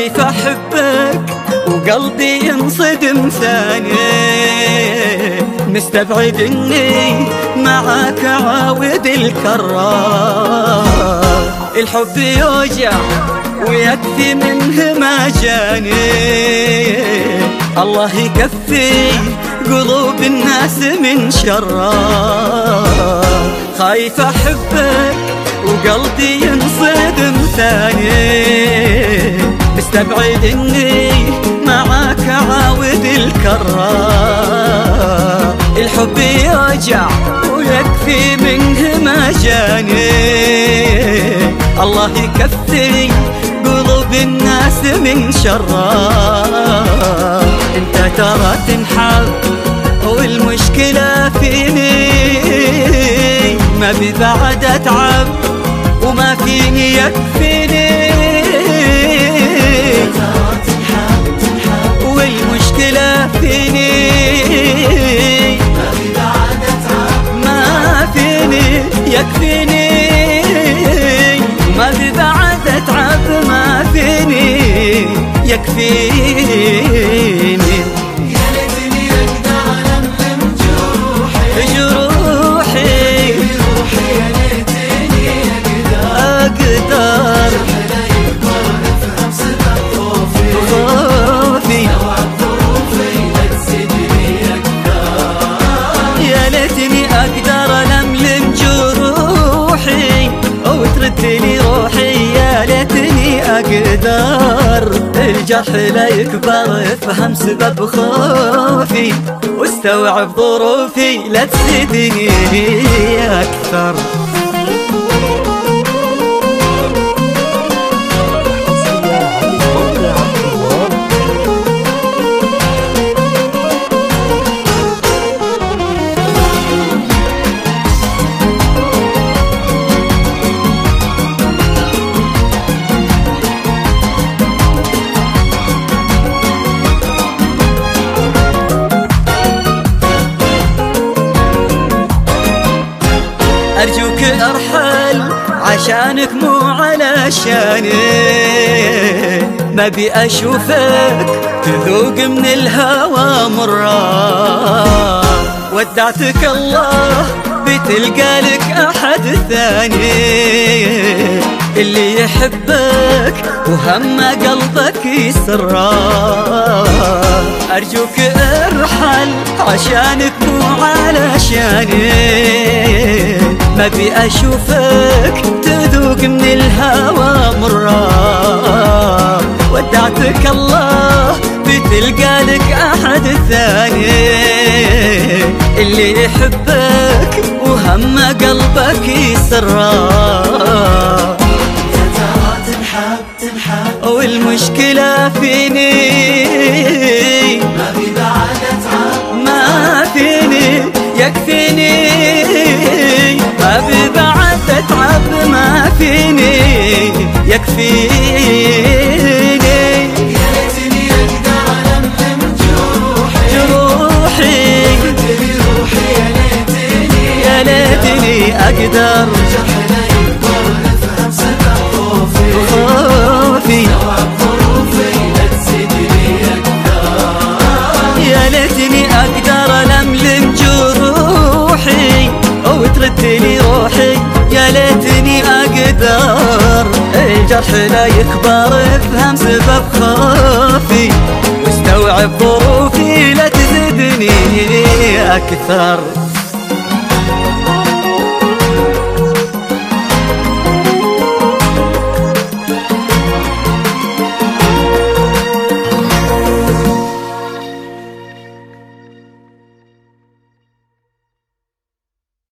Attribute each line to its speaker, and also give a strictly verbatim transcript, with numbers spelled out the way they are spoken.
Speaker 1: خايف أحبك وقلبي ينصدم ثاني، مستبعد إني معاك عاود الكرار. الحب يوجع ويكفي منه ما جاني، الله يكفي قلوب الناس من شرار. خايف أحبك وقلبي ينصدم ثاني، مستبعد إني معاك عاود الكرار. الحب يوجع ويكفي منه ما جاني، الله يكفي قلوب الناس من شرار. انت ترى تنحب والمشكلة فيني، ما بي بعد اتعب وما فيني يكفيني. والمشكلة فيني، ما بي بعد اتعب ما فيني يكفيني. ما بي بعد اتعب ما فيني يكفيني.
Speaker 2: يا ليتني اقدر الملم جروحي
Speaker 1: جروحي
Speaker 2: جروحي، يا ليتني اقدر
Speaker 1: اقدر
Speaker 2: لا يكبر افهم سبب خوفي
Speaker 1: خوفي.
Speaker 2: نوعد ظروفي لا تزيدني اكثر.
Speaker 1: يا ليتني اقدر الملم جروحي وترد لي روحي. يا ليتني اقدر الجرح لا يكبر افهم سبب خوفي واستوعب ظروفي لا تزيدني اكثر. أرجوك أرحل عشانك مو علشاني، ما بي أشوفك تذوق من الهوى مرة. ودعتك الله بتلقى لك أحد ثاني، اللي يحبك وهم قلبك يسرى. أرجوك ارحل عشانك مو علشاني، ما بي أشوفك تذوق من الهوى مرة. ودعتك الله بتلقى لك أحد ثاني، اللي يحبك وهم قلبك يسرى.
Speaker 2: يا ترى تنحب تنحب
Speaker 1: والمشكلة فيني،
Speaker 2: ما بي بعد اتعب
Speaker 1: ما فيني يكفيني. ما بي بعد اتعب ما فيني يكفيني.
Speaker 2: يا ليتني اقدر الملم جروحي
Speaker 1: جروحي
Speaker 2: تبي روحي، يا ليتني
Speaker 1: يا ليتني اقدر
Speaker 2: الجرح لا يكبر افهم سبب خوفي
Speaker 1: خوفي.
Speaker 2: نوعد ظروفي لا تزيدني اكثر.
Speaker 1: يا ليتني اقدر الملم جروحي وترد لي روحي. يا ليتني اقدر الجرح لا يكبر افهم سبب خوفي واستوعب ظروفي لا تزيدني اكثر.